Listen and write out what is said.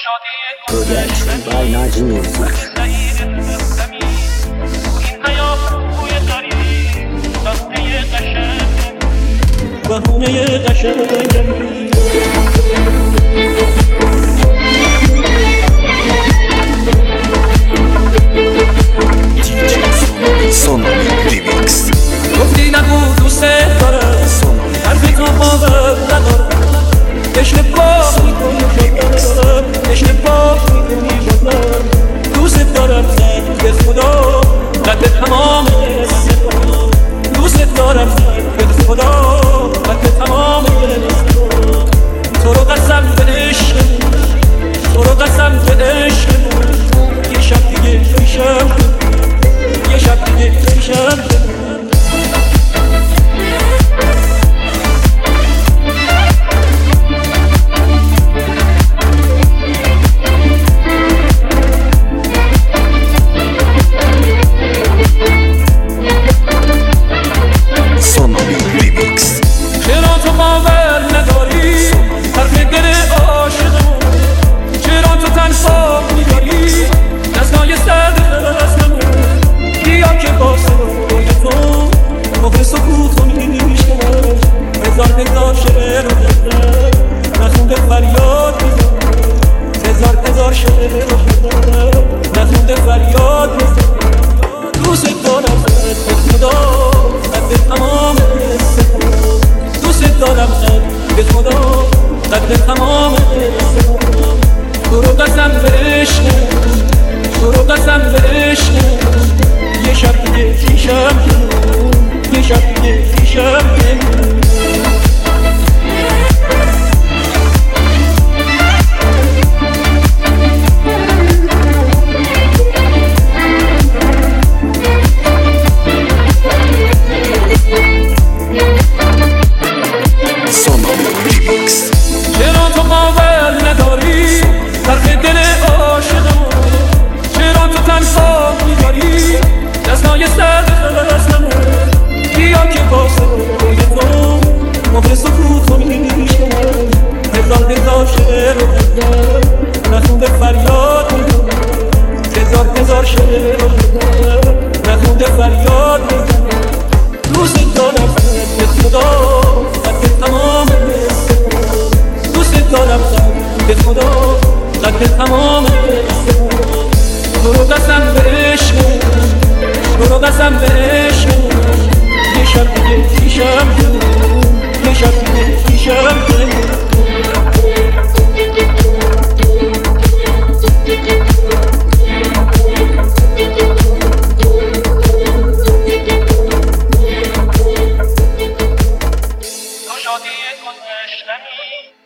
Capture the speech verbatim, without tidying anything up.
Production by Naji Music. بهونه قشنگم سونامی ریمیکس. گفتی نگو دوست دارم، حرفی تو باور ندارم، عشق پاک میکنی شدم، عشق پاک میکنی شدم، دوست دارم زن به خدا قد تمام دوست دارم زن به خدا قد تمام تو رو قسم به عشق، تو رو قسم به عشق، یه شب دیگه پیشم، یه شب دیگه پیشم. هزار شعر رو بزنم نخونده فریاد بزنم، هزار هزار شعر رو بزنم نخونده فریاد بزنم. دوست دارم زن به خدا قد تمام دوست دارم زن به خدا قد تمام تو رو قسم به عشق، تو رو قسم به عشق، یه شب دیگه پیشم، یه شب دیگه پیشم. چرا تو باور نداری طرف دل عاشقم، چرا تو تنها می‌داری دستای سرد خستم، بیا که با صدای تو مهر سکوت رو میشکنم، هزار هزار شعر رو بزنم نخونده فریاد میکنم، هزار هزار شعر رو بزنم نخونده فریاد میکنم. دوست دارم به خدا قد تمام دارم زن به خدا قد تمام تو رو قسم به عشق، تو رو قسم به عشق، یه شب دیگه پیشم، یه شب دیگه پیشم. تو شادی گذشتنی